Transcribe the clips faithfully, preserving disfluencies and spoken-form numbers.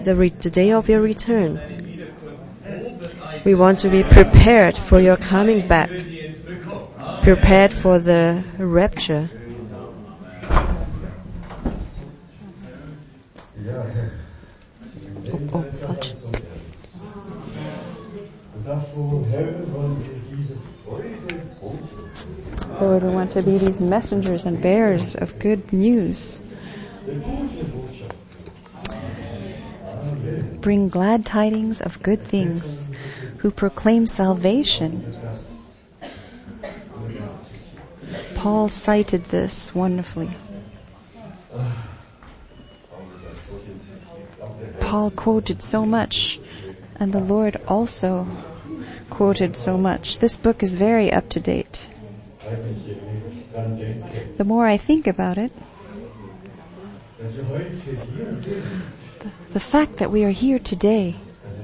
the, re- the day of your return. We want to be prepared for your coming back, prepared for the rapture. Oh, oh, falsch. Lord, we want to be these messengers and bearers of good news. Bring glad tidings of good things, who proclaim salvation. Paul cited this wonderfully. Paul quoted so much, and the Lord also quoted so much. This book is very up to date. The more I think about it, the, the fact that we are here today,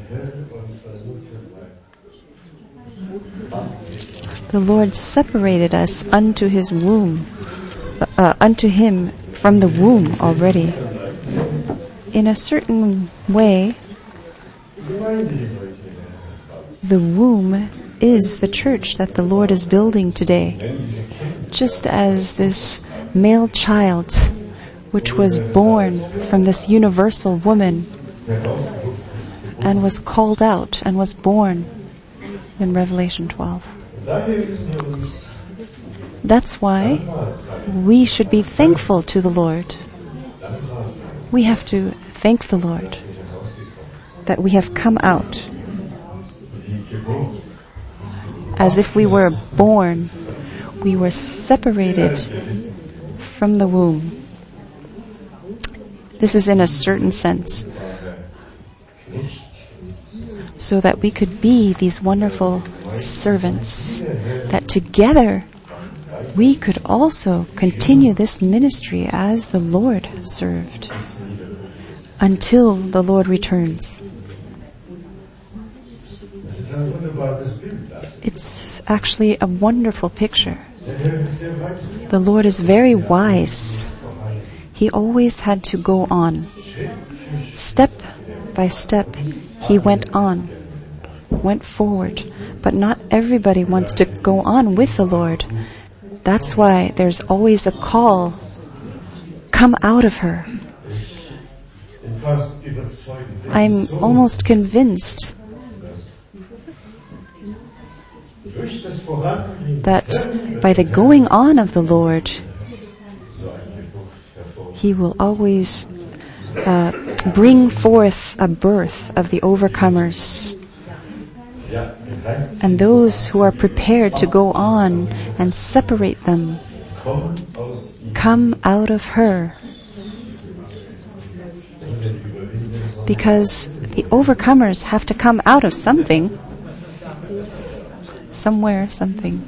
the Lord separated us unto His womb, uh, unto Him from the womb already. In a certain way, the womb is the church that the Lord is building today. Just as this male child, which was born from this universal woman and was called out and was born in Revelation twelve. That's why we should be thankful to the Lord. We have to thank the Lord that we have come out as if we were born. We were separated from the womb. This is in a certain sense, so that we could be these wonderful servants, that together we could also continue this ministry as the Lord served until the Lord returns. It's actually a wonderful picture. The Lord is very wise. He always had to go on. Step by step, He went on, went forward. But not everybody wants to go on with the Lord. That's why there's always a call. Come out of her. I'm almost convinced that by the going on of the Lord, He will always uh, bring forth a birth of the overcomers. And those who are prepared to go on and separate them, come out of her. Because the overcomers have to come out of something. Somewhere, something.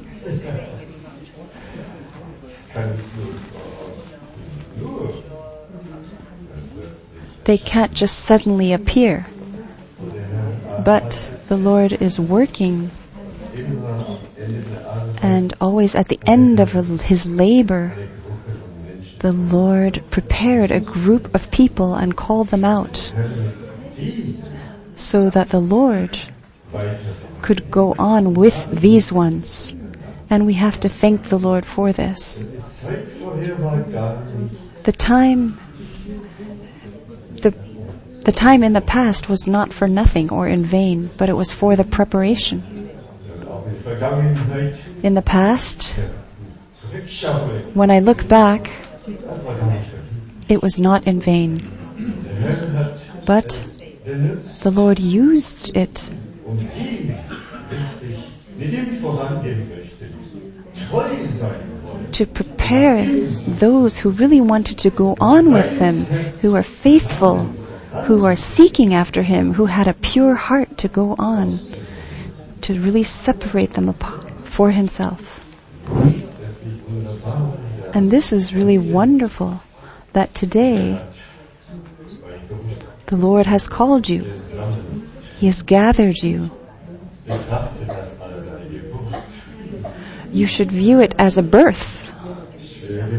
They can't just suddenly appear. But the Lord is working, and always at the end of His labor, the Lord prepared a group of people and called them out so that the Lord could go on with these ones. And we have to thank the Lord for this. The time the the time in the past was not for nothing or in vain, but it was for the preparation. In the past, when I look back, it was not in vain. But the Lord used it to prepare those who really wanted to go on with Him, who are faithful, who are seeking after Him, who had a pure heart to go on, to really separate them apart for Himself. And this is really wonderful, that today the Lord has called you. He has gathered you. You should view it as a birth.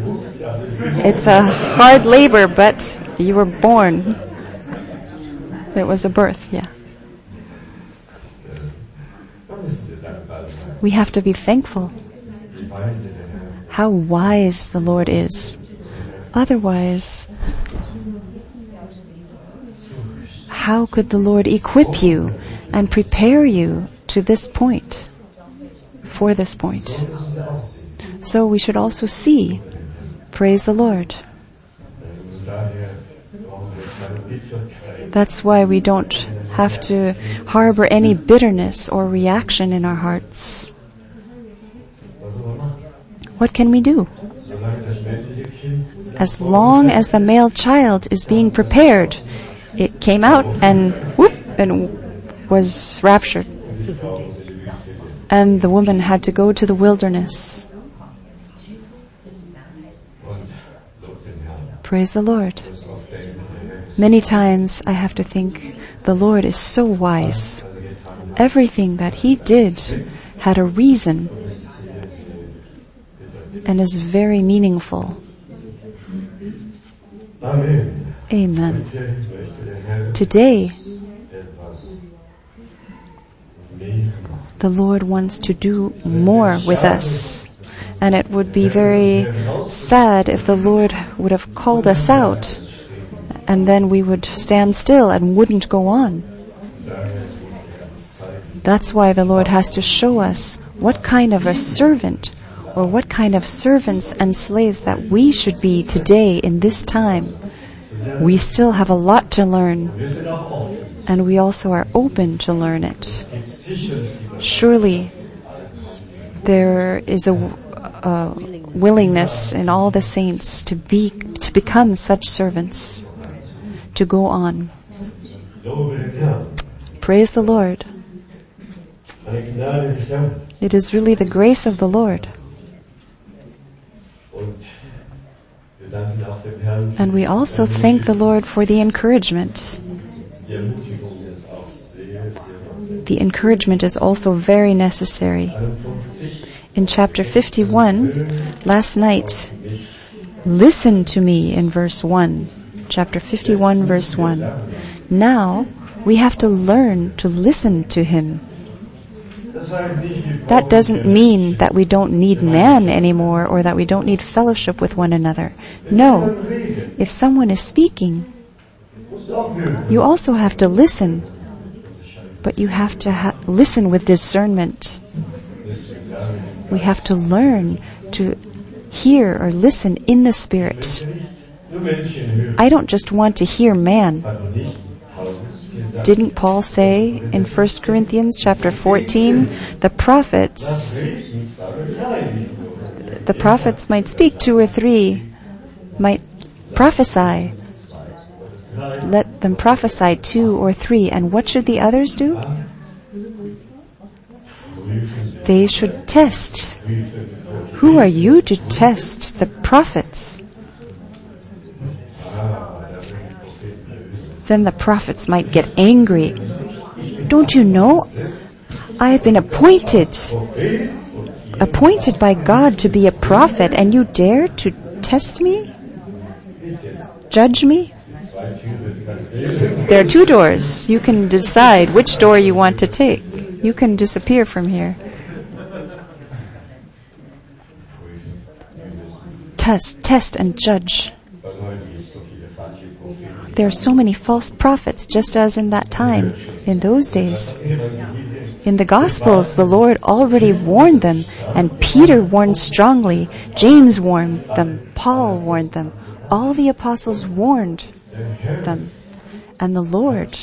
It's a hard labor, but you were born. It was a birth, yeah. We have to be thankful how wise the Lord is. Otherwise, how could the Lord equip you and prepare you to this point, for this point? So we should also see, praise the Lord. That's why we don't have to harbor any bitterness or reaction in our hearts. What can we do? As long as the male child is being prepared, it came out and whoop, and was raptured. And the woman had to go to the wilderness. Praise the Lord. Many times I have to think, the Lord is so wise. Everything that He did had a reason and is very meaningful. Amen. Today, the Lord wants to do more with us. And it would be very sad if the Lord would have called us out and then we would stand still and wouldn't go on. That's why the Lord has to show us what kind of a servant or what kind of servants and slaves that we should be today in this time. We still have a lot to learn, and we also are open to learn it. Surely there is a, a willingness in all the saints to be to become such servants, to go on. Praise the Lord. It is really the grace of the Lord. And we also thank the Lord for the encouragement. The encouragement is also very necessary. In chapter fifty-one, last night, listen to me in verse one. Chapter fifty-one, verse one. Now, we have to learn to listen to Him. That doesn't mean that we don't need man anymore or that we don't need fellowship with one another. No. If someone is speaking, you also have to listen. But you have to ha- listen with discernment. We have to learn to hear or listen in the Spirit. I don't just want to hear man. Didn't Paul say in First Corinthians chapter fourteen, the prophets, the prophets might speak, two or three might prophesy. Let them prophesy, two or three. And what should the others do? They should test. Who are you to test the prophets? Then the prophets might get angry. Don't you know? I have been appointed, appointed by God to be a prophet, and you dare to test me? Judge me? There are two doors. You can decide which door you want to take. You can disappear from here. Test, test and judge. There are so many false prophets, just as in that time, in those days. In the Gospels, the Lord already warned them, and Peter warned strongly, James warned them, Paul warned them. All the apostles warned them. And the Lord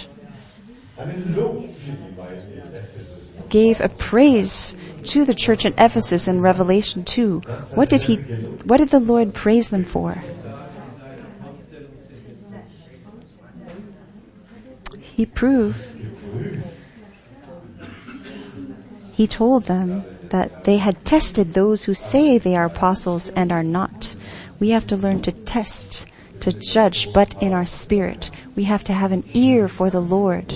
gave a praise to the church in Ephesus in Revelation two. What did he, what did the Lord praise them for? He proved, he told them that they had tested those who say they are apostles and are not. We have to learn to test, to judge, but in our spirit. We have to have an ear for the Lord.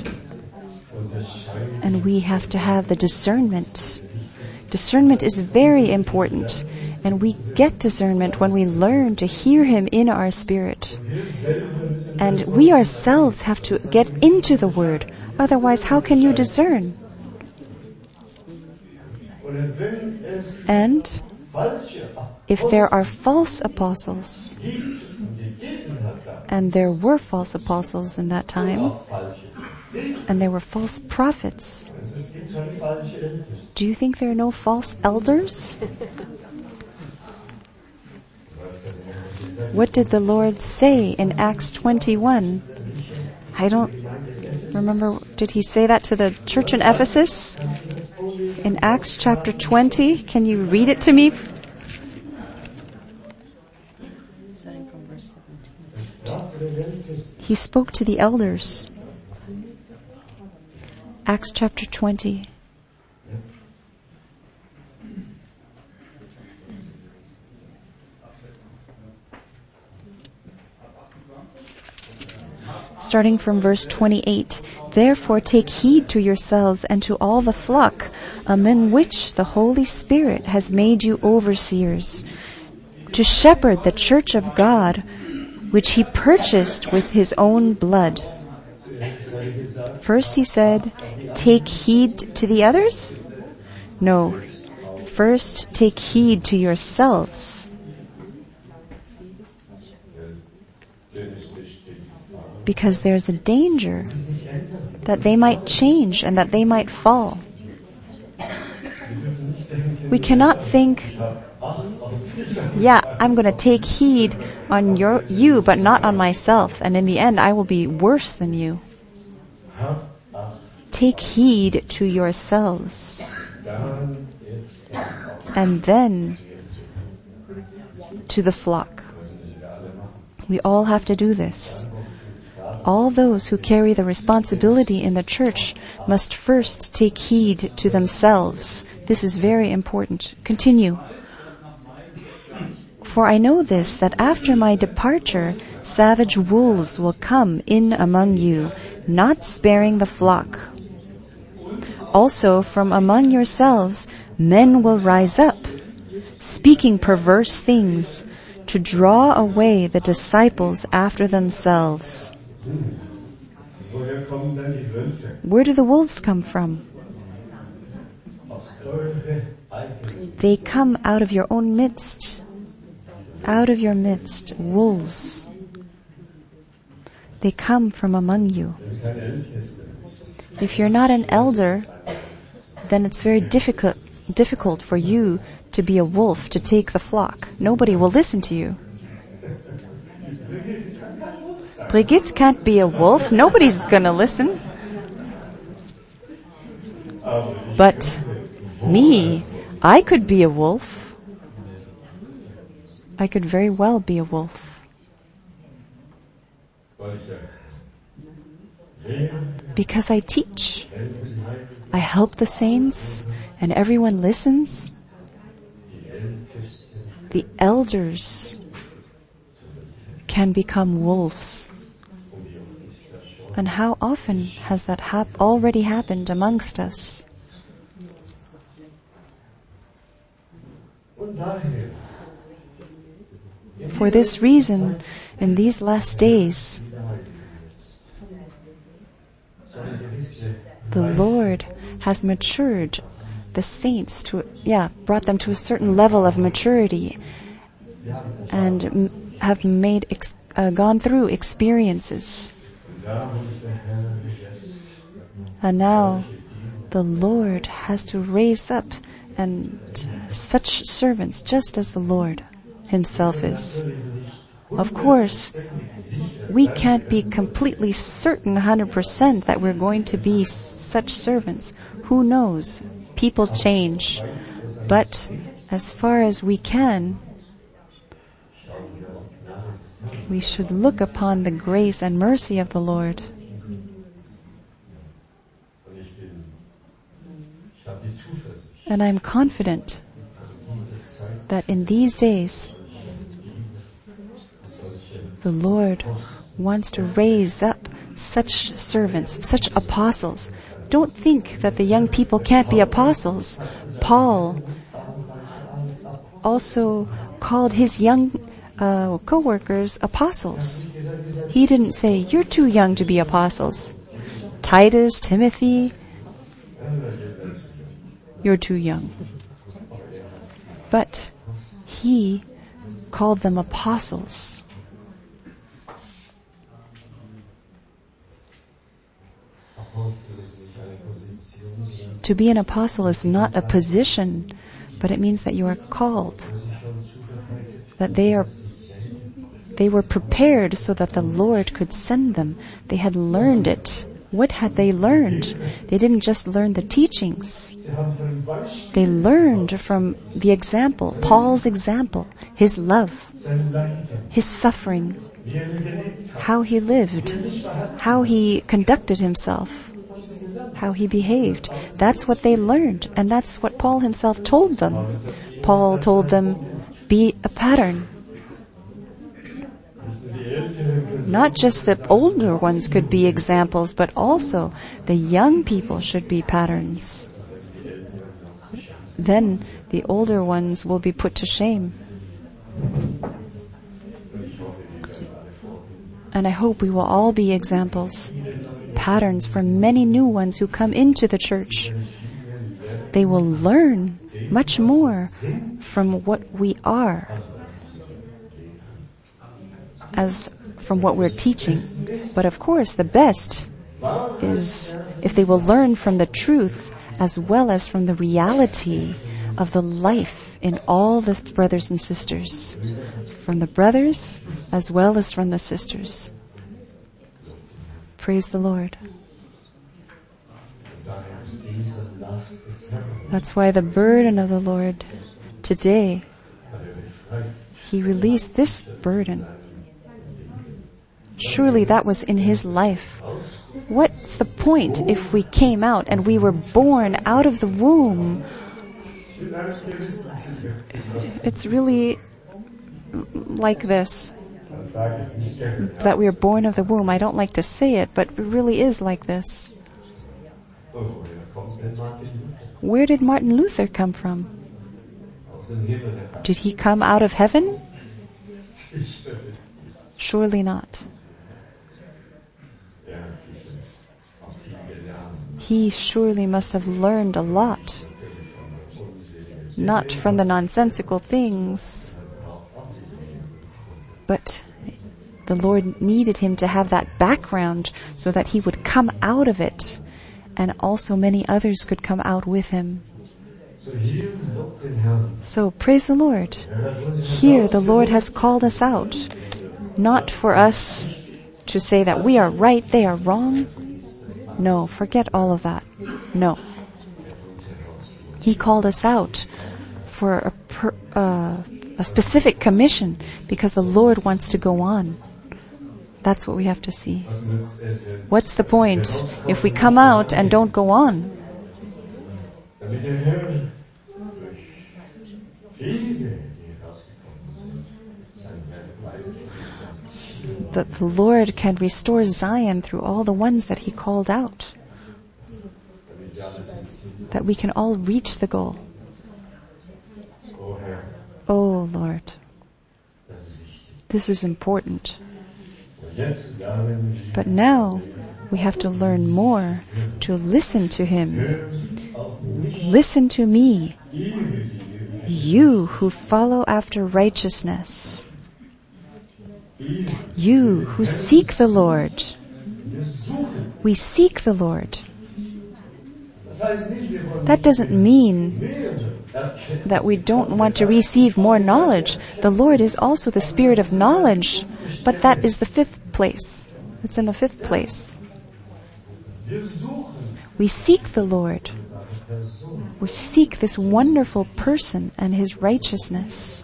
And we have to have the discernment. Discernment is very important. And we get discernment when we learn to hear Him in our spirit. And we ourselves have to get into the Word. Otherwise, how can you discern? And if there are false apostles, and there were false apostles in that time, and there were false prophets, do you think there are no false elders? What did the Lord say in Acts twenty-one? I don't remember. Did He say that to the church in Ephesus? In Acts chapter twenty, can you read it to me? He spoke to the elders. Acts chapter twenty. Starting from verse twenty-eight, therefore take heed to yourselves and to all the flock, among which the Holy Spirit has made you overseers, to shepherd the church of God, which He purchased with His own blood. First He said, take heed to the others? No, first take heed to yourselves. Because there's a danger that they might change and that they might fall. We cannot think, yeah, I'm going to take heed on your, you, but not on myself, and in the end I will be worse than you. Take heed to yourselves. And then to the flock. We all have to do this. All those who carry the responsibility in the church must first take heed to themselves. This is very important. Continue. For I know this, that after my departure, savage wolves will come in among you, not sparing the flock. Also, from among yourselves, men will rise up, speaking perverse things, to draw away the disciples after themselves. Where do the wolves come from? They come out of your own midst. Out of your midst, wolves. They come from among you. If you're not an elder, then it's very difficult difficult for you to be a wolf, to take the flock. Nobody will listen to you. Brigitte can't be a wolf. Nobody's gonna listen. But me, I could be a wolf. I could very well be a wolf. Because I teach. I help the saints, and everyone listens. The elders can become wolves. And how often has that hap- already happened amongst us? For this reason, in these last days, the Lord has matured the saints to, yeah, brought them to a certain level of maturity, and m- have made, ex- uh, gone through experiences. And now the Lord has to raise up and such servants, just as the Lord Himself is. Of course, we can't be completely certain one hundred percent that we're going to be such servants. Who knows? People change. But as far as we can, we should look upon the grace and mercy of the Lord. And I'm confident that in these days, the Lord wants to raise up such servants, such apostles. Don't think that the young people can't be apostles. Paul also called his young uh, co-workers apostles. He didn't say, you're too young to be apostles. Titus, Timothy, you're too young. But he called them apostles. To be an apostle is not a position, but it means that you are called. That they are, they were prepared so that the Lord could send them. They had learned it. What had they learned? They didn't just learn the teachings. They learned from the example, Paul's example, his love, his suffering, how he lived, how he conducted himself, how he behaved. That's what they learned, and that's what Paul himself told them. Paul told them, be a pattern. Not just the older ones could be examples, but also the young people should be patterns. Then the older ones will be put to shame. And I hope we will all be examples, patterns for many new ones who come into the church. They will learn much more from what we are as from what we're teaching. But of course, the best is if they will learn from the truth as well as from the reality of the life in all the brothers and sisters, from the brothers as well as from the sisters. Praise the Lord. That's why the burden of the Lord today, He released this burden. Surely that was in His life. What's the point if we came out and we were born out of the womb? It's really like this, that we are born of the womb. I don't like to say it, but it really is like this. Where did Martin Luther come from? Did he come out of heaven? Surely not. He surely must have learned a lot. Not from the nonsensical things, but the Lord needed him to have that background so that he would come out of it, and also many others could come out with him. So praise the Lord. Here the Lord has called us out, not for us to say that we are right, they are wrong. No, forget all of that. No. He called us out for a, per, uh, a specific commission because the Lord wants to go on. That's what we have to see. What's the point if we come out and don't go on? That the Lord can restore Zion through all the ones that He called out. That we can all reach the goal. Oh Lord, this is important. But now we have to learn more to listen to Him. Listen to me, you who follow after righteousness. You who seek the Lord. We seek the Lord. That doesn't mean that we don't want to receive more knowledge. The Lord is also the Spirit of knowledge, but that is the fifth place. It's in the fifth place. We seek the Lord. We seek this wonderful person and His righteousness.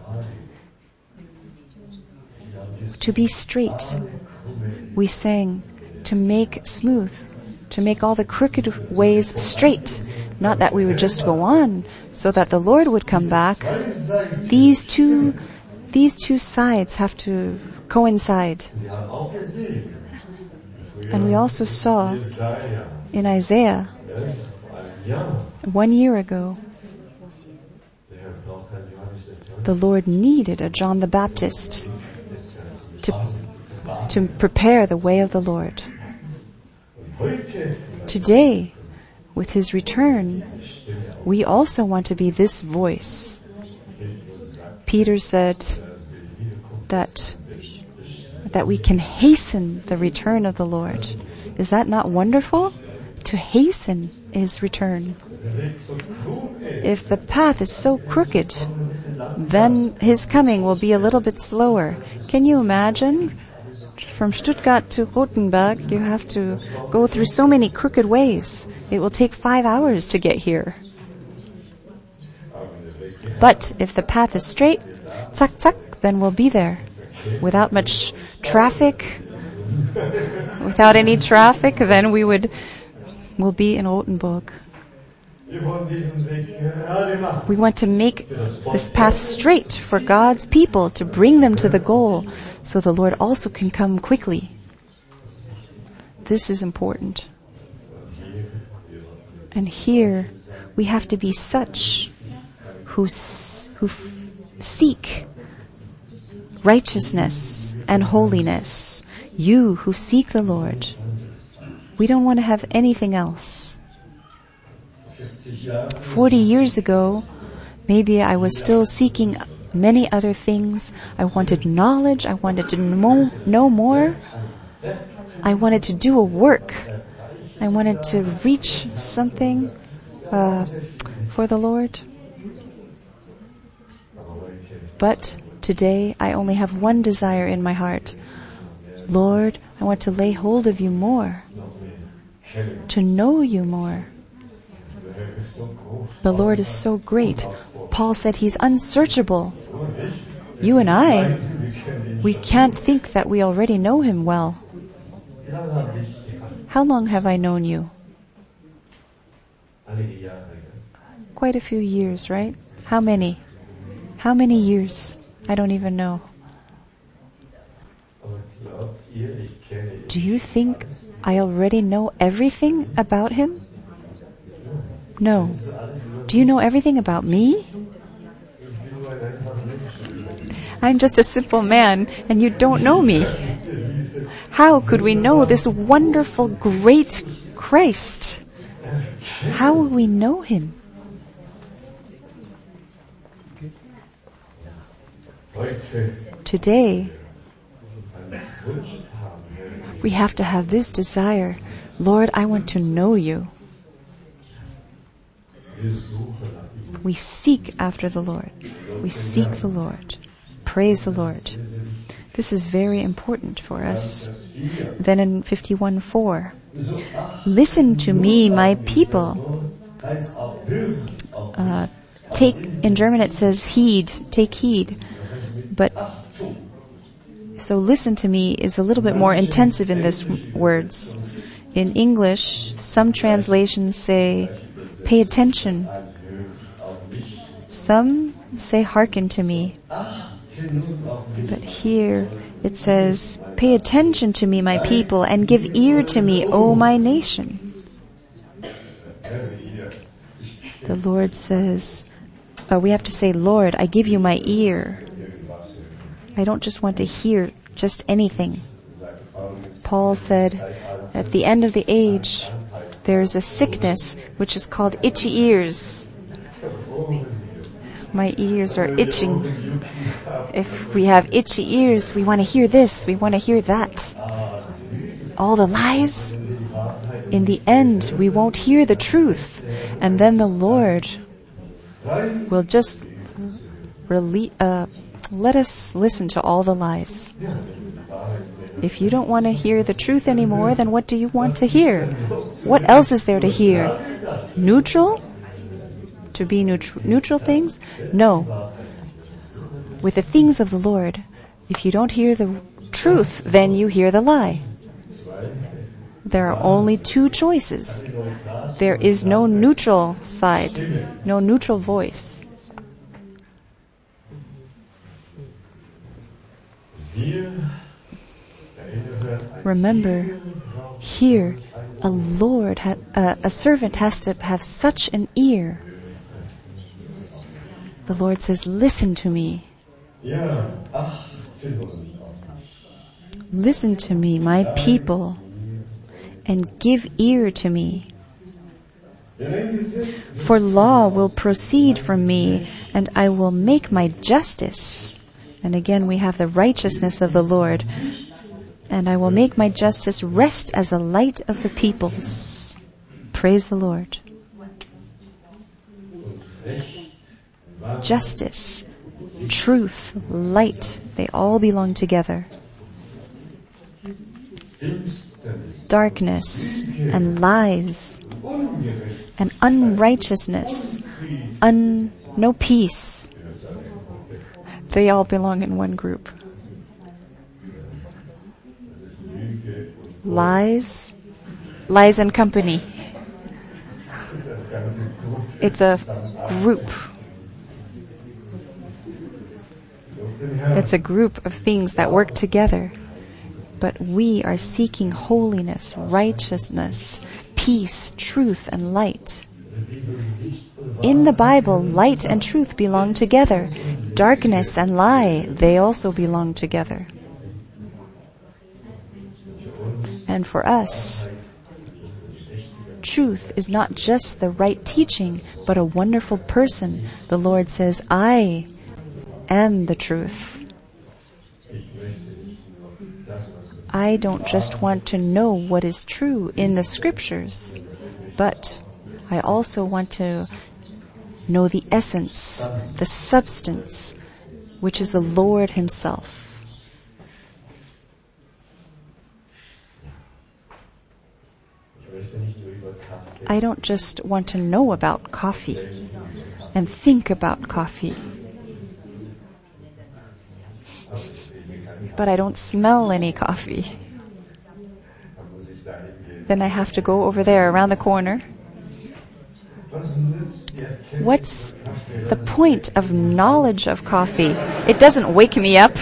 To be straight. We sang, to make smooth, to make all the crooked ways straight. Not that we would just go on so that the Lord would come back. These two, these two sides have to coincide. And we also saw in Isaiah one year ago, The Lord needed a John the Baptist to, to prepare the way of the Lord. Today, with His return, we also want to be this voice. Peter said that that we can hasten the return of the Lord. Is that not wonderful? To hasten His return. If the path is so crooked, then His coming will be a little bit slower. Can you imagine? From Stuttgart to Rothenburg, you have to go through so many crooked ways. It will take five hours to get here. But if the path is straight, zack, zack, then we'll be there. Without much traffic, without any traffic, then we would, we'll be in Rothenburg. We want to make this path straight for God's people, to bring them to the goal, so the Lord also can come quickly. This is important. And here, we have to be such who, who f- seek righteousness and holiness. You who seek the Lord. We don't want to have anything else. Forty years ago, maybe I was still seeking many other things. I wanted knowledge. I wanted to know, know more. I wanted to do a work. I wanted to reach something uh, for the Lord. But today, I only have one desire in my heart. Lord, I want to lay hold of you more, to know you more. The Lord is so great. Paul said He's unsearchable. You and I, we can't think that we already know Him well. How long have I known you? Quite a few years, right? How many? How many years? I don't even know. Do you think I already know everything about Him? No. Do you know everything about me? I'm just a simple man, and you don't know me. How could we know this wonderful, great Christ? How will we know Him? Today, we have to have this desire. Lord, I want to know you. We seek after the Lord. We seek the Lord. Praise the Lord. This is very important for us. Then in fifty-one four, listen to me, my people. Uh, take, in German it says heed, take heed. But, so listen to me is a little bit more intensive in this words. In English, some translations say, pay attention. Some say, hearken to me. But here it says, pay attention to me, my people, and give ear to me, O my nation. The Lord says, uh, we have to say, Lord, I give you my ear. I don't just want to hear just anything. Paul said, at the end of the age, there is a sickness which is called itchy ears. My ears are itching. If we have itchy ears, we want to hear this, we want to hear that. All the lies. In the end, we won't hear the truth. And then the Lord will just rele- uh, let us listen to all the lies. If you don't want to hear the truth anymore, then what do you want to hear? What else is there to hear? Neutral? To be neutral, neutral things? No. With the things of the Lord, if you don't hear the truth, then you hear the lie. There are only two choices. There is no neutral side, no neutral voice. Remember, here, a Lord, ha- uh, a servant has to have such an ear. The Lord says, listen to me. Listen to me, my people, and give ear to me. For law will proceed from me, and I will make my justice. And again we have the righteousness of the Lord. And I will make my justice rest as a light of the peoples. Praise the Lord. Justice, truth, light, they all belong together. Darkness and lies and unrighteousness, un, no peace. They all belong in one group. Lies, lies and company. It's a group. It's a group of things that work together. But we are seeking holiness, righteousness, peace, truth, and light. In the Bible, light and truth belong together. Darkness and lie, they also belong together. And for us, truth is not just the right teaching, but a wonderful person. The Lord says, I am the truth. I don't just want to know what is true in the scriptures, but I also want to know the essence, the substance, which is the Lord Himself. I don't just want to know about coffee and think about coffee, but I don't smell any coffee. Then I have to go over there around the corner. What's the point of knowledge of coffee? It doesn't wake me up.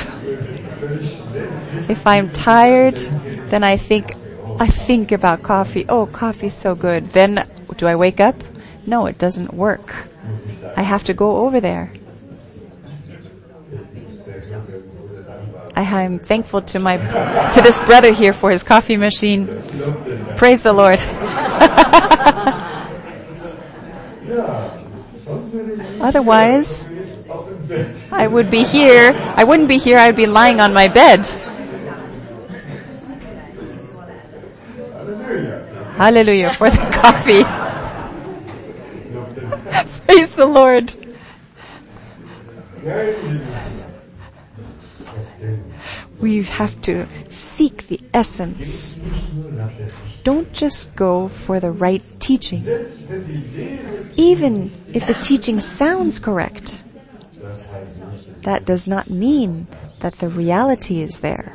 If I'm tired, then I think, I think about coffee. Oh, coffee's so good. Then do I wake up? No, it doesn't work. I have to go over there. I am thankful to my, to this brother here for his coffee machine. Praise the Lord. Otherwise, I would be here. I wouldn't be here. I'd be lying on my bed. Hallelujah for the coffee. Praise the Lord. We have to seek the essence. Don't just go for the right teaching. Even if the teaching sounds correct, that does not mean that the reality is there.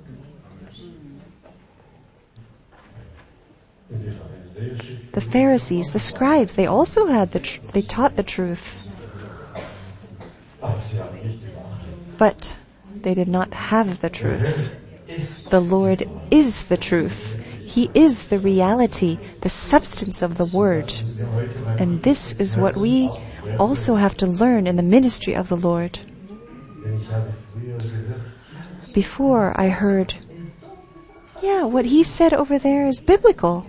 The Pharisees, the scribes, they also had the tr- they taught the truth. But they did not have the truth. The Lord is the truth. He is the reality, the substance of the Word. And this is what we also have to learn in the ministry of the Lord. Before I heard, yeah, what he said over there is biblical.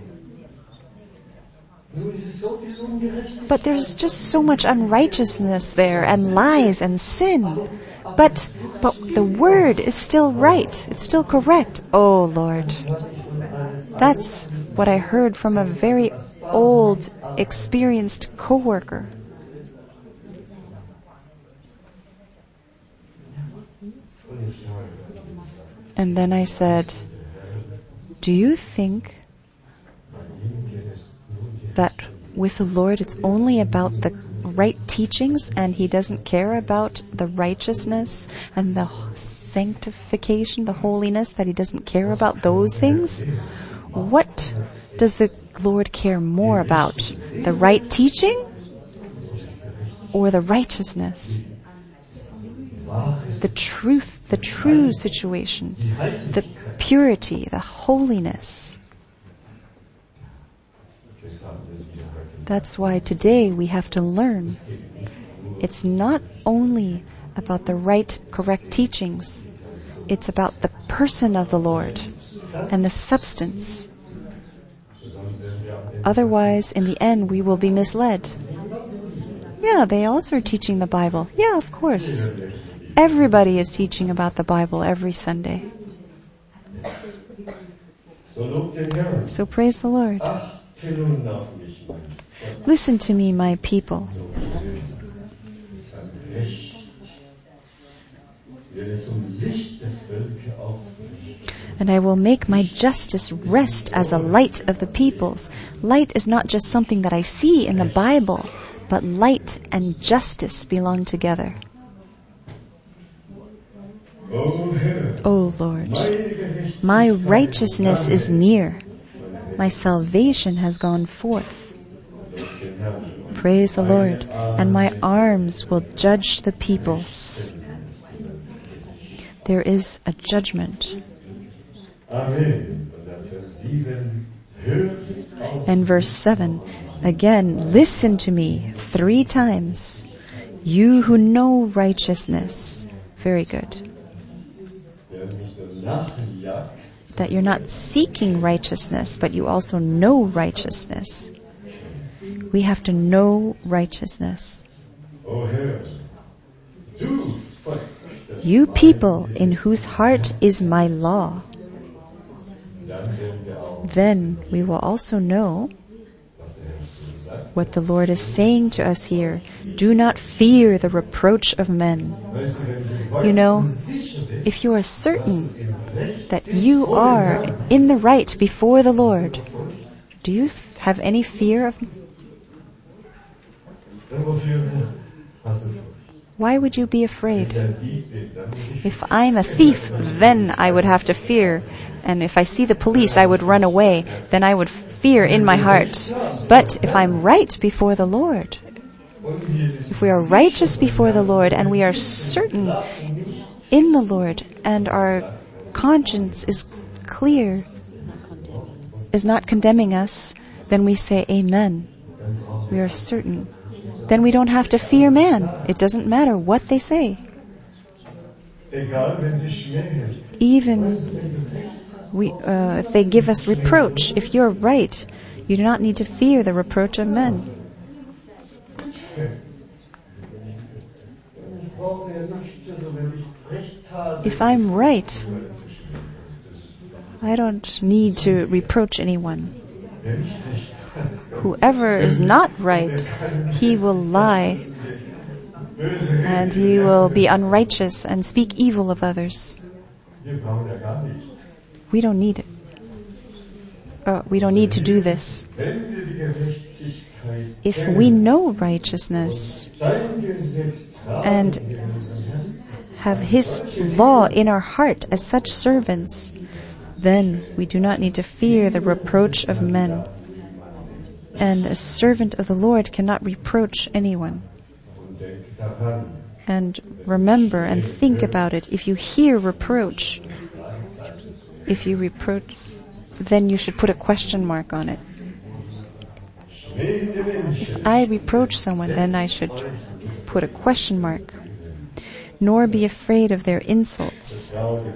But there's just so much unrighteousness there, and lies and sin. But, but the word is still right. It's still correct. Oh, Lord. That's what I heard from a very old, experienced coworker. And then I said, do you think that with the Lord it's only about the right teachings and He doesn't care about the righteousness and the sanctification, the holiness, that He doesn't care about those things? What does the Lord care more about? The right teaching or the righteousness? The truth, the true situation, the purity, the holiness. That's why today we have to learn It's not only about the right, correct teachings. It's about the person of the Lord and the substance. Otherwise, in the end, we will be misled. Yeah, they also are teaching the Bible. Yeah, of course. Everybody is teaching about the Bible every Sunday. So praise the Lord. Listen to me, my people. And I will make my justice rest as a light of the peoples. Light is not just something that I see in the Bible, but light and justice belong together. O Lord, my righteousness is near. My salvation has gone forth. Praise the Lord, and my arms will judge the peoples. There is a judgment. And verse seven, again, listen to me three times, you who know righteousness. Very good. That you're not seeking righteousness, but you also know righteousness. We have to know righteousness. You people in whose heart is my law. Then we will also know what the Lord is saying to us here. Do not fear the reproach of men. You know, if you are certain that you are in the right before the Lord, do you have any fear of him? Why would you be afraid? If I'm a thief, then I would have to fear. And if I see the police, I would run away. Then I would fear in my heart. But if I'm right before the Lord, if we are righteous before the Lord and we are certain in the Lord and our conscience is clear, is not condemning us, then we say amen. We are certain. Then we don't have to fear man. It doesn't matter what they say. Even we, uh, if they give us reproach, if you're right, you do not need to fear the reproach of men. If I'm right, I don't need to reproach anyone. Whoever is not right, he will lie, and he will be unrighteous and speak evil of others. We don't need it. Uh, we don't need to do this. If we know righteousness and have His law in our heart as such servants, then we do not need to fear the reproach of men. And a servant of the Lord cannot reproach anyone. And remember and think about it. If you hear reproach, if you reproach, then you should put a question mark on it. If I reproach someone, then I should put a question mark. Nor be afraid of their insults.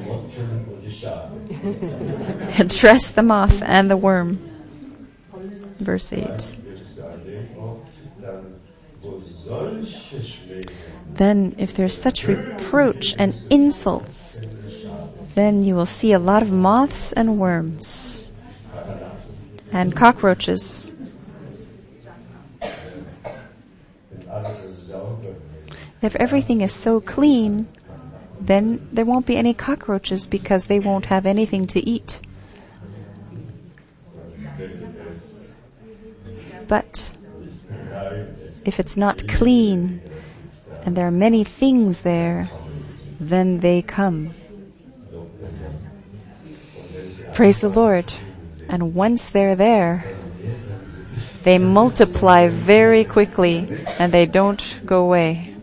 Address the moth and the worm. Verse eight. Then if there's such reproach and insults, then you will see a lot of moths and worms and cockroaches. If everything is so clean, then there won't be any cockroaches because they won't have anything to eat. But if it's not clean and there are many things there, then they come. Praise the Lord. And once they're there, they multiply very quickly and they don't go away.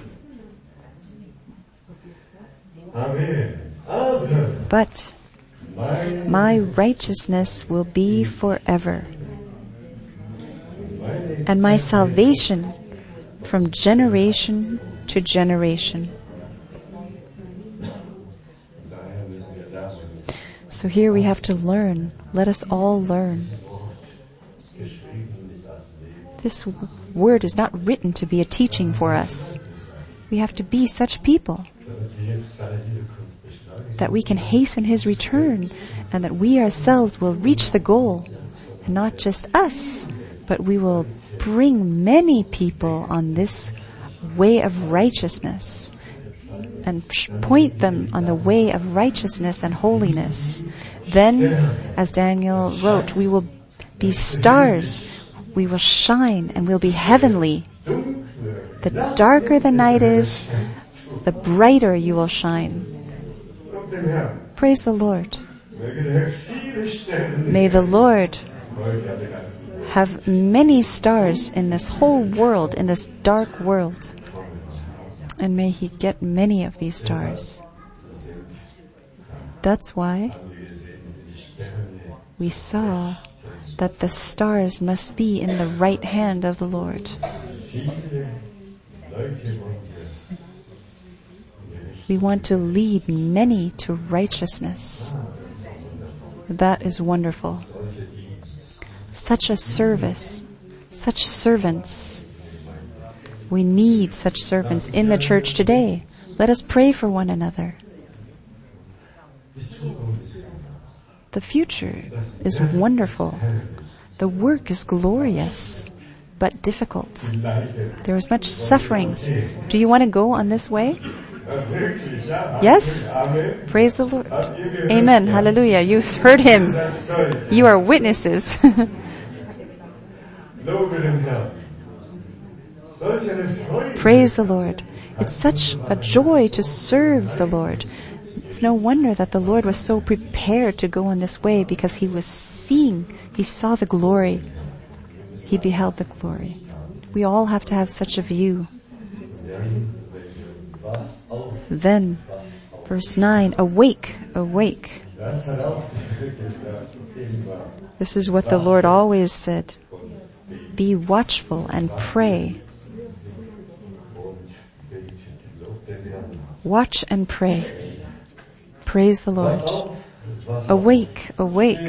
But my righteousness will be forever, and my salvation from generation to generation. So here we have to learn. Let us all learn. This w- word is not written to be a teaching for us. We have to be such people that we can hasten His return and that we ourselves will reach the goal. And not just us, but we will bring many people on this way of righteousness and point them on the way of righteousness and holiness. Then, as Daniel wrote, we will be stars, we will shine, and we'll be heavenly. The darker the night is, the brighter you will shine. Praise the Lord. May the Lord have many stars in this whole world, in this dark world. And may He get many of these stars. That's why we saw that the stars must be in the right hand of the Lord. We want to lead many to righteousness. That is wonderful. Such a service, such servants. We need such servants in the church today. Let us pray for one another. The future is wonderful. The work is glorious, but difficult. There is much sufferings. Do you want to go on this way? Yes? Praise the Lord. Amen. Hallelujah. You've heard Him. You are witnesses. Praise the Lord. It's such a joy to serve the Lord. It's no wonder that the Lord was so prepared to go on this way, because He was seeing, He saw the glory. He beheld the glory. We all have to have such a view. Then, verse nine, awake, awake. This is what the Lord always said. Be watchful and pray. Watch and pray. Praise the Lord. Awake, awake.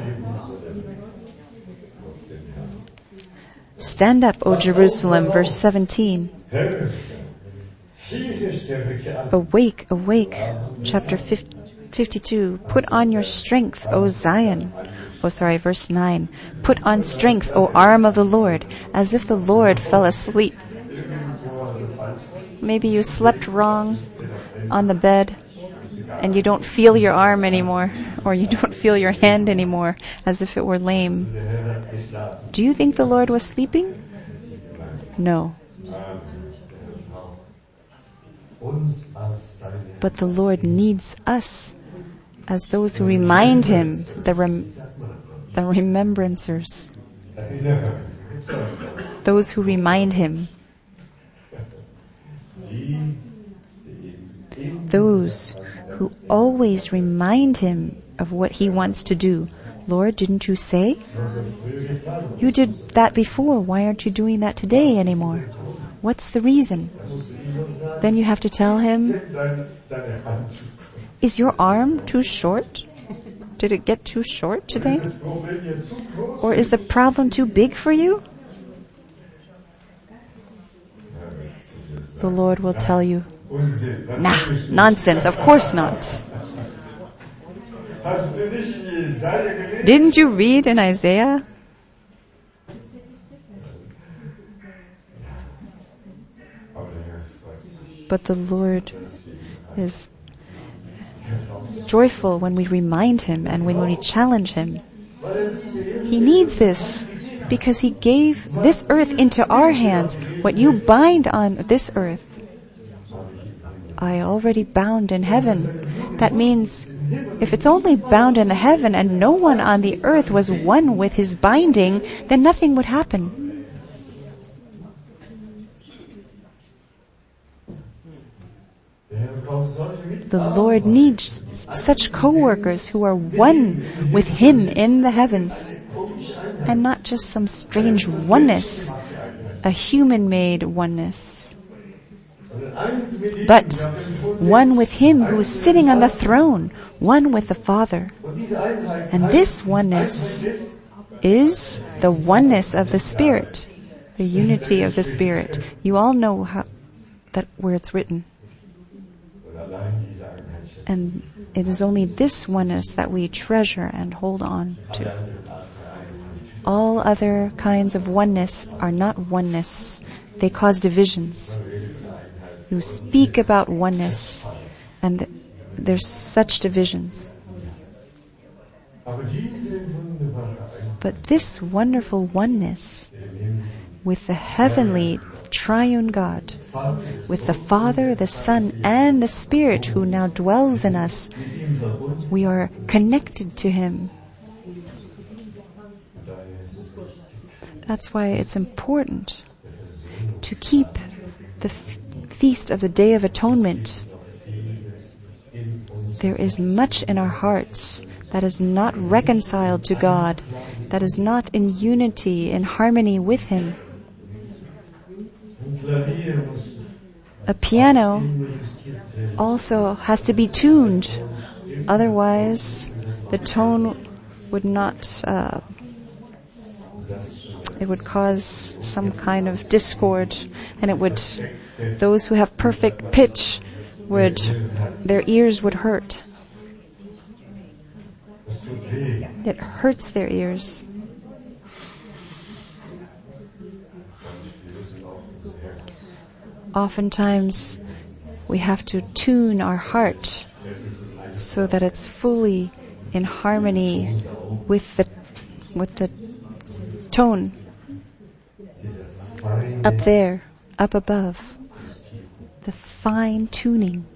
Stand up, O Jerusalem, verse seventeen. Awake, awake, chapter fifty-two. Put on your strength, O Zion. Oh, sorry, verse nine. Put on strength, O arm of the Lord, as if the Lord fell asleep. Maybe you slept wrong on the bed and you don't feel your arm anymore, or you don't feel your hand anymore, as if it were lame. Do you think the Lord was sleeping? No. But the Lord needs us as those who remind Him, the rem- the remembrancers, those who remind Him, those who always remind Him of what He wants to do. Lord, didn't you say? You did that before. Why aren't you doing that today anymore? What's the reason? Then you have to tell Him, is your arm too short? Did it get too short today? Or is the problem too big for you? The Lord will tell you, nah, nonsense, of course not. Didn't you read in Isaiah? But the Lord is joyful when we remind Him and when we challenge Him. He needs this because He gave this earth into our hands. What you bind on this earth, I already bound in heaven. That means if it's only bound in the heaven and no one on the earth was one with His binding, then nothing would happen. The Lord needs such co-workers who are one with Him in the heavens, and not just some strange oneness a human-made oneness, but one with Him who is sitting on the throne, one with the Father. And this oneness is the oneness of the Spirit, the unity of the Spirit. You all know how, that where it's written. And it is only this oneness that we treasure and hold on to. All other kinds of oneness are not oneness. They cause divisions. You speak about oneness, and there's such divisions. But this wonderful oneness with the heavenly triune God, with the Father, the Son, and the Spirit who now dwells in us, we are connected to Him. That's why it's important to keep the f- feast of the Day of Atonement. There is much in our hearts that is not reconciled to God, that is not in unity, in harmony with Him. A piano also has to be tuned, otherwise the tone would not, uh, it would cause some kind of discord, and it would, those who have perfect pitch would, their ears would hurt. It hurts their ears. Oftentimes, we have to tune our heart so that it's fully in harmony with the with the tone up there, up above, the fine tuning.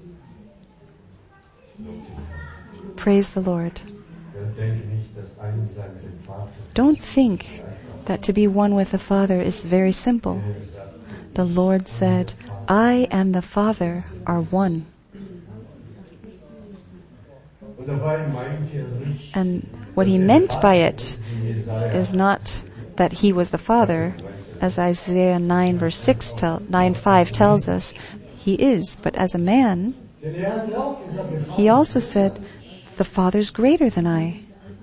Praise the Lord. Don't think that to be one with the Father is very simple. The Lord said, I and the Father are one. And what He meant by it is not that He was the Father, as Isaiah nine verse six tell, nine five tells us. He is, but as a man, He also said, the Father's greater than I.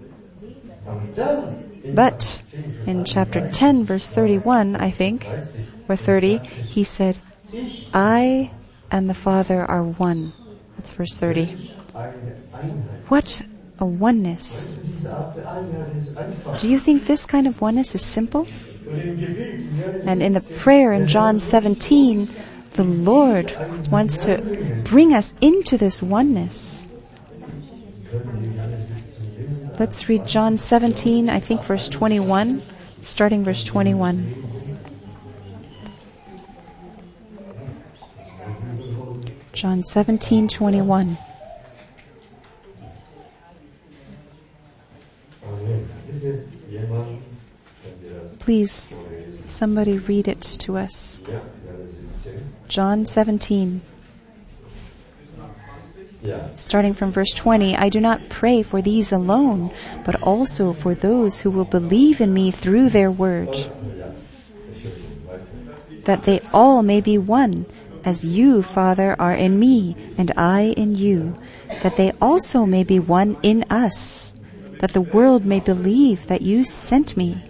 But in chapter ten verse thirty-one, I think, or thirty, He said, I and the Father are one. That's verse thirty. What a oneness. Do you think this kind of oneness is simple? And in the prayer in John seventeen, the Lord wants to bring us into this oneness. Let's read John seventeen, I think verse twenty-one, starting verse twenty-one. John seventeen, twenty-one. Please, somebody read it to us. John seventeen. Starting from verse twenty, I do not pray for these alone, but also for those who will believe in me through their word, that they all may be one, as you, Father, are in me, and I in you, that they also may be one in us, that the world may believe that you sent me.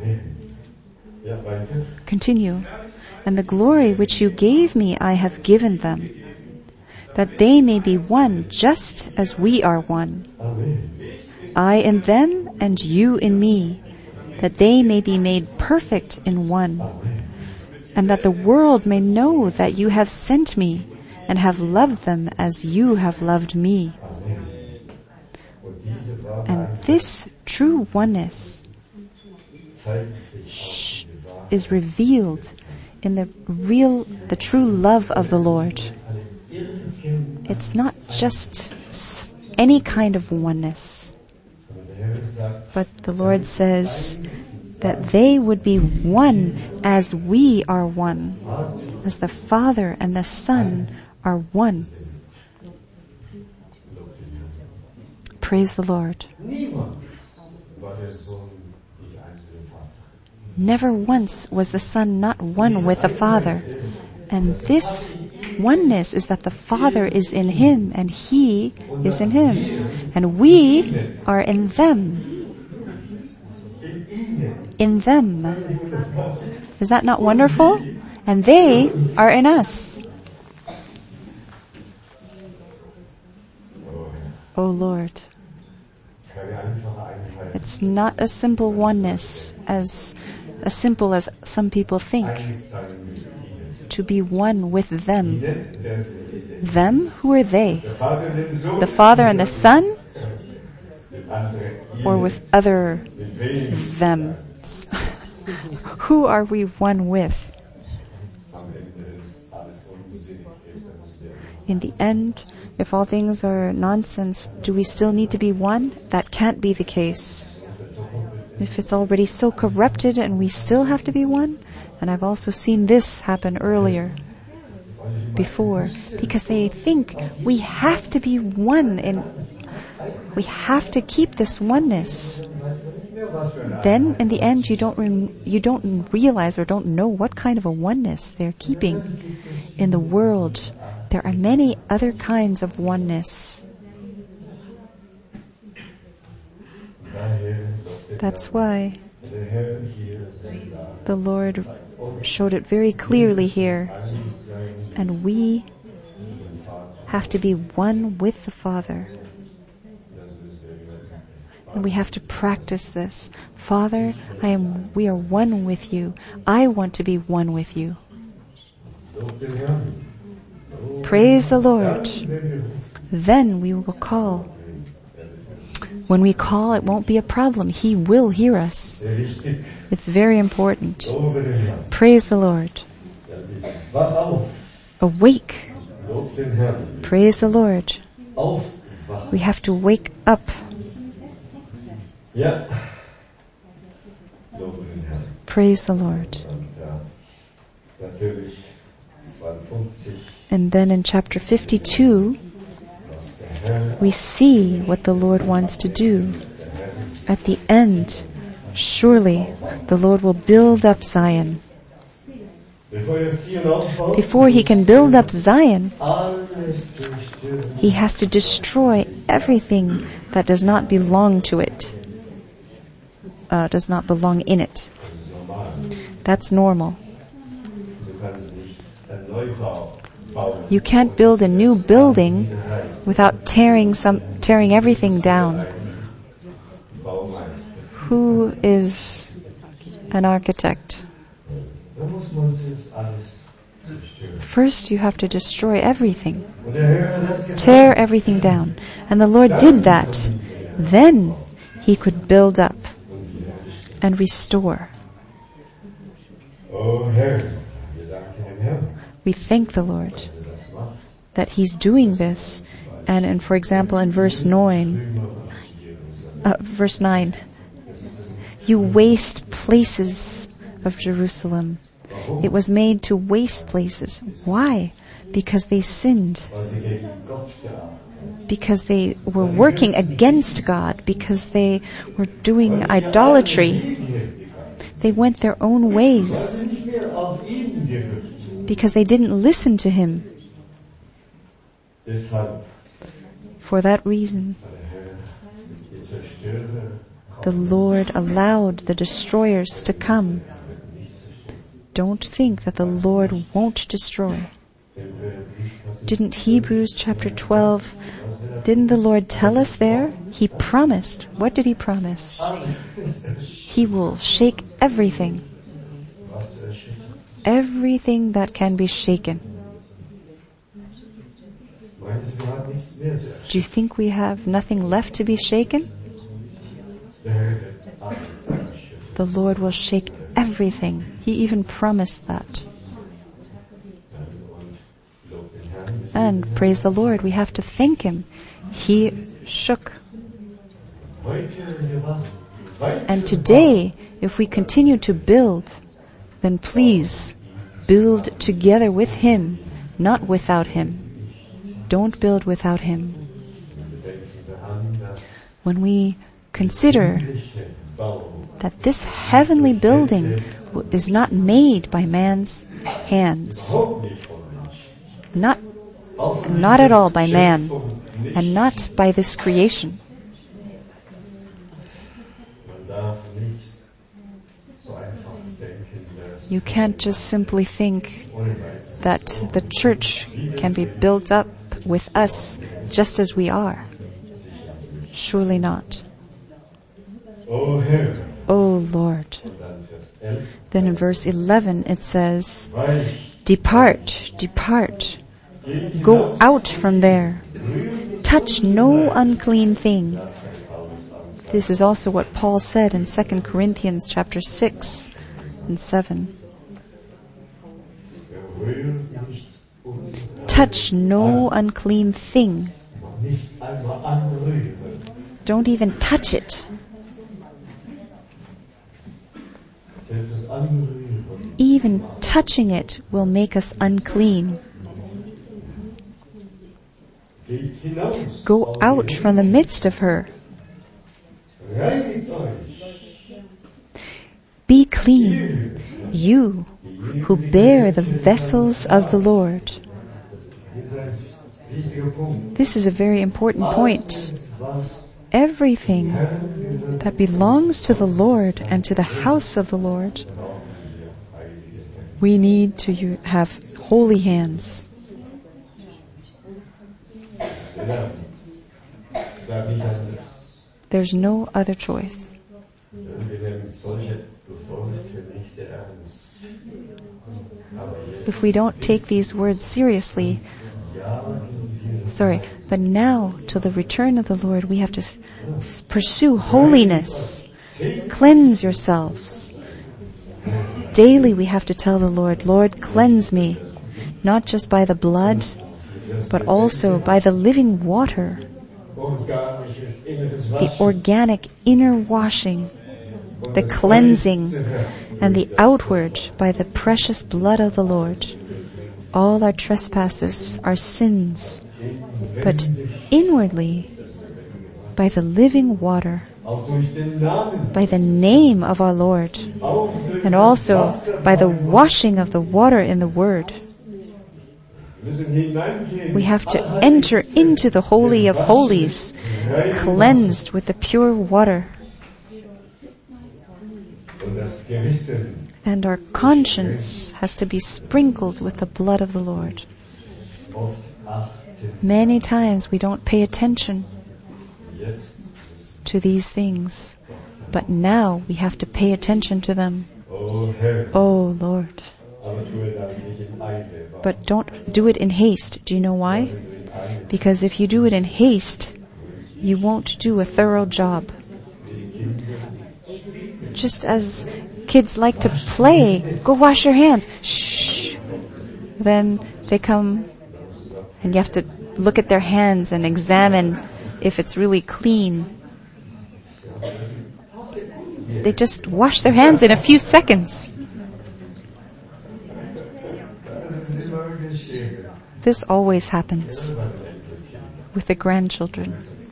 Continue. And the glory which you gave me I have given them, that they may be one just as we are one. I in them and you in me, that they may be made perfect in one, and that the world may know that you have sent me and have loved them as you have loved me. And this true oneness is revealed in the real, the true love of the Lord. It's not just any kind of oneness, but the Lord says that they would be one as we are one, as the Father and the Son are one. Praise the Lord. Never once was the Son not one with the Father. And this oneness is that the Father is in Him and He is in Him. And we are in them. In them. Is that not wonderful? And they are in us. Oh Lord. It's not a simple oneness, as as simple as some people think. To be one with them. Them? Who are they? The Father and the Son? Or with other thems? Who are we one with? In the end, if all things are nonsense, do we still need to be one? That can't be the case. If it's already so corrupted and we still have to be one, and I've also seen this happen earlier, before, because they think we have to be one and we have to keep this oneness. Then, in the end, you don't re- you don't realize or don't know what kind of a oneness they're keeping. In the world, there are many other kinds of oneness. That's why the Lord showed it very clearly here. And we have to be one with the Father. And we have to practice this. Father, I am, we are one with you. I want to be one with you. Praise the Lord. Then we will call. When we call, it won't be a problem. He will hear us. It's very important. Praise the Lord. Awake. Praise the Lord. We have to wake up. Praise the Lord. And then in chapter fifty-two, we see what the Lord wants to do. At the end, surely the Lord will build up Zion. Before He can build up Zion, He has to destroy everything that does not belong to it, uh, does not belong in it. That's normal. You can't build a new building without tearing some, tearing everything down. Who is an architect? First you have to destroy everything. Tear everything down. And the Lord did that. Then He could build up and restore. We thank the Lord that He's doing this. And, and for example, in verse nine, uh, verse nine, you waste places of Jerusalem. It was made to waste places. Why? Because they sinned. Because they were working against God. Because they were doing idolatry. They went their own ways. Because they didn't listen to Him. For that reason, the Lord allowed the destroyers to come. Don't think that the Lord won't destroy. Didn't Hebrews chapter twelve, didn't the Lord tell us there? He promised. What did He promise? He will shake everything. Everything that can be shaken. Do you think we have nothing left to be shaken? The Lord will shake everything. He even promised that. And praise the Lord, we have to thank Him. He shook. And today, if we continue to build, then please build together with Him, not without Him. Don't build without Him. When we consider that this heavenly building is not made by man's hands. Not, not at all by man, and not by this creation. You can't just simply think that the church can be built up with us just as we are. Surely not. O Lord. Then in verse eleven it says, Depart, depart, go out from there. Touch no unclean thing. This is also what Paul said in Second Corinthians chapter six and seven. Touch no unclean thing. Don't even touch it. Even touching it will make us unclean. Go out from the midst of her. Be clean, you who bear the vessels of the Lord. This is a very important point. Everything that belongs to the Lord and to the house of the Lord, we need to have holy hands. There's no other choice. If we don't take these words seriously, sorry, but now till the return of the Lord, we have to s- s- pursue holiness. Cleanse yourselves. Daily we have to tell the Lord, Lord, cleanse me, not just by the blood, but also by the living water, the organic inner washing, the cleansing, and the outward by the precious blood of the Lord. All our trespasses, our sins, but inwardly by the living water, by the name of our Lord, and also by the washing of the water in the Word. We have to enter into the Holy of Holies, cleansed with the pure water. And our conscience has to be sprinkled with the blood of the Lord. Many times we don't pay attention to these things, but now we have to pay attention to them. Oh Lord. But don't do it in haste. Do you know why? Because if you do it in haste, you won't do a thorough job. Just as kids like to play, go wash your hands. Shh. Then they come and you have to look at their hands and examine if it's really clean. They just wash their hands in a few seconds. This always happens with the grandchildren.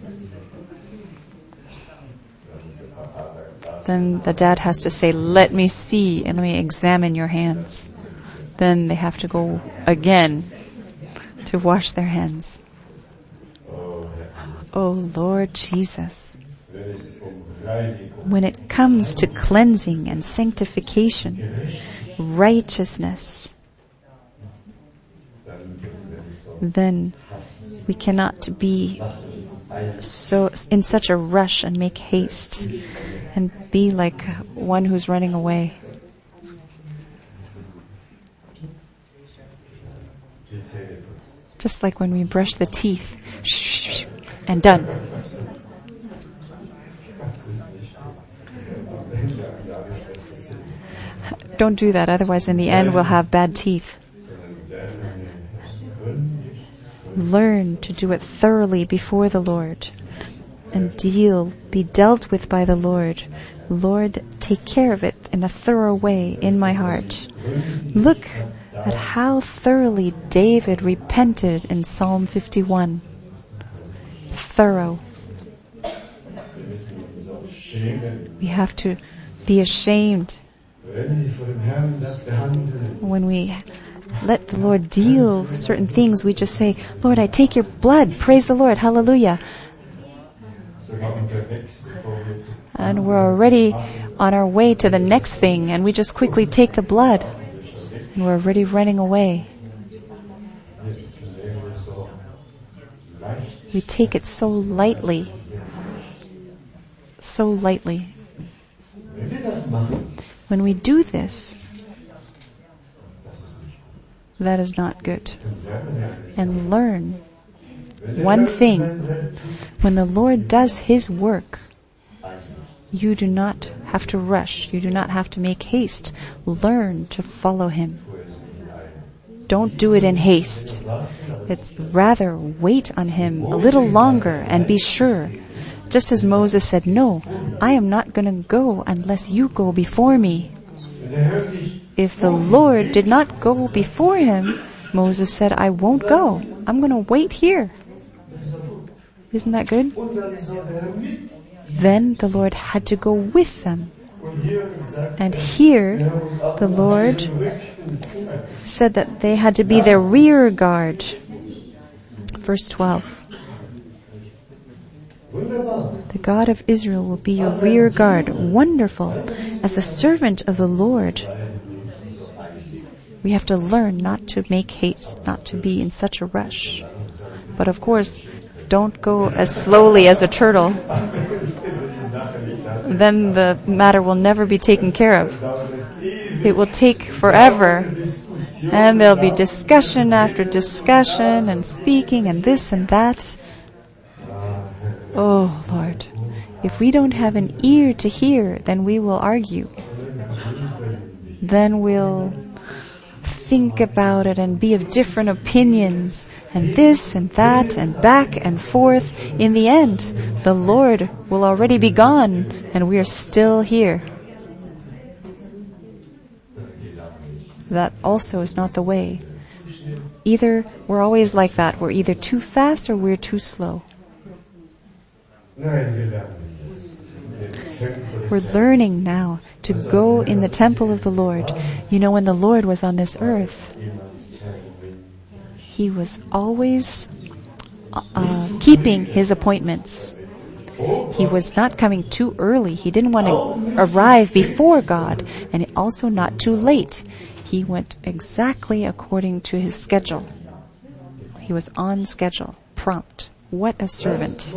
Then the dad has to say, let me see and let me examine your hands. Then they have to go again to wash their hands. Oh Lord Jesus. When it comes to cleansing and sanctification, righteousness, then we cannot be so in such a rush and make haste and be like one who's running away. Just like when we brush the teeth, shh, and done. Don't do that, otherwise in the end we'll have bad teeth. Learn to do it thoroughly before the Lord and deal, be dealt with by the Lord. Lord, take care of it in a thorough way in my heart. Look at how thoroughly David repented in Psalm fifty-one. Thorough. We have to be ashamed when we let the Lord deal certain things. We just say, Lord, I take your blood. Praise the Lord. Hallelujah. And we're already on our way to the next thing, and we just quickly take the blood, and we're already running away. We take it so lightly. So lightly. When we do this, that is not good. And learn one thing. When the Lord does His work, you do not have to rush. You do not have to make haste. Learn to follow Him. Don't do it in haste. It's rather wait on Him a little longer and be sure. Just as Moses said, no, I am not going to go unless you go before me. If the Lord did not go before him, Moses said, I won't go. I'm going to wait here. Isn't that good? Then the Lord had to go with them. And here, the Lord said that they had to be their rear guard. Verse twelve. The God of Israel will be your rear guard, wonderful, as the servant of the Lord. We have to learn not to make haste, not to be in such a rush. But of course, don't go as slowly as a turtle. Then the matter will never be taken care of. It will take forever. And there'll be discussion after discussion and speaking and this and that. Oh, Lord, if we don't have an ear to hear, then we will argue. Then we'll think about it and be of different opinions and this and that and back and forth. In the end, the Lord will already be gone and we are still here. That also is not the way. Either we're always like that. We're either too fast or we're too slow. We're learning now to go in the temple of the Lord. You know, when the Lord was on this earth, He was always uh, keeping His appointments. He was not coming too early. He didn't want to arrive before God, and also not too late. He went exactly according to His schedule. He was on schedule, prompt. What a servant.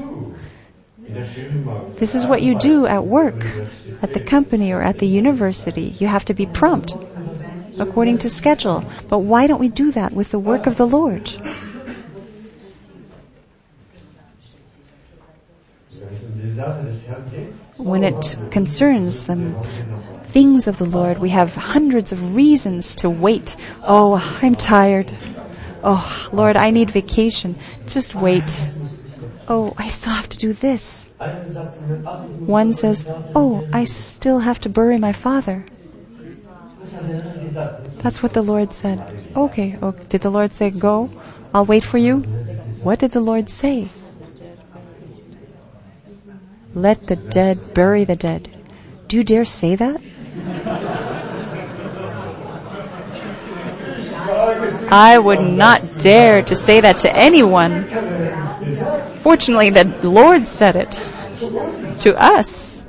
This is what you do at work, at the company or at the university. You have to be prompt, according to schedule. But why don't we do that with the work of the Lord? When it concerns the things of the Lord, we have hundreds of reasons to wait. Oh, I'm tired. Oh, Lord, I need vacation. Just wait. Oh, I still have to do this. One says, oh, I still have to bury my father. That's what the Lord said. Okay, okay. Did the Lord say, go? I'll wait for you? What did the Lord say? Let the dead bury the dead. Do you dare say that? I would not dare to say that to anyone. Fortunately, the Lord said it to us.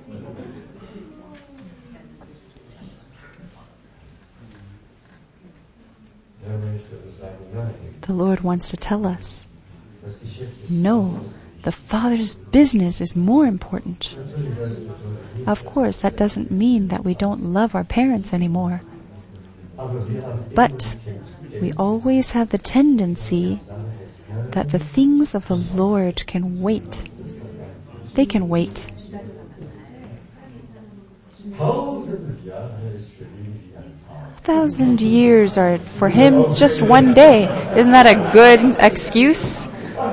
The Lord wants to tell us, no, the Father's business is more important. Of course, that doesn't mean that we don't love our parents anymore. But we always have the tendency that the things of the Lord can wait. They can wait. A thousand years are for Him just one day. Isn't that a good excuse?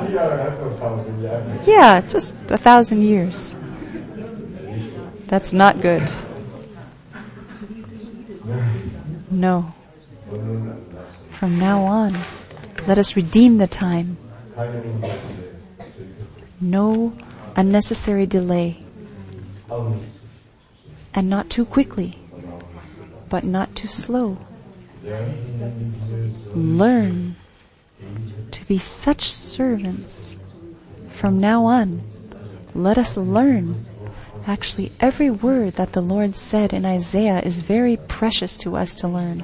Yeah, just a thousand years. That's not good. No. From now on, let us redeem the time. No unnecessary delay. And not too quickly, but not too slow. Learn to be such servants. From now on, let us learn. Actually, every word that the Lord said in Isaiah is very precious to us to learn.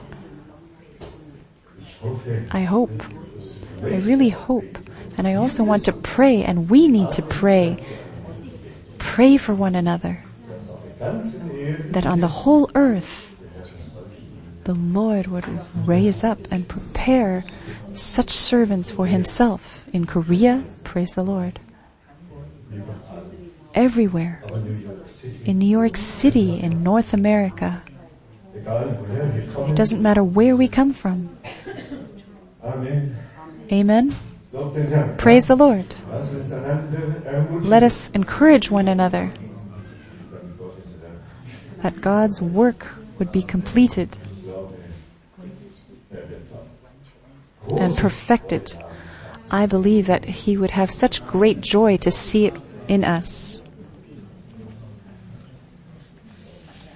I hope. I really hope. And I also want to pray, and we need to pray. Pray for one another. That on the whole earth, the Lord would raise up and prepare such servants for Himself. In Korea, praise the Lord. Everywhere. In New York City, in North America. It doesn't matter where we come from. Amen. Praise the Lord. Let us encourage one another that God's work would be completed and perfected. I believe that He would have such great joy to see it in us.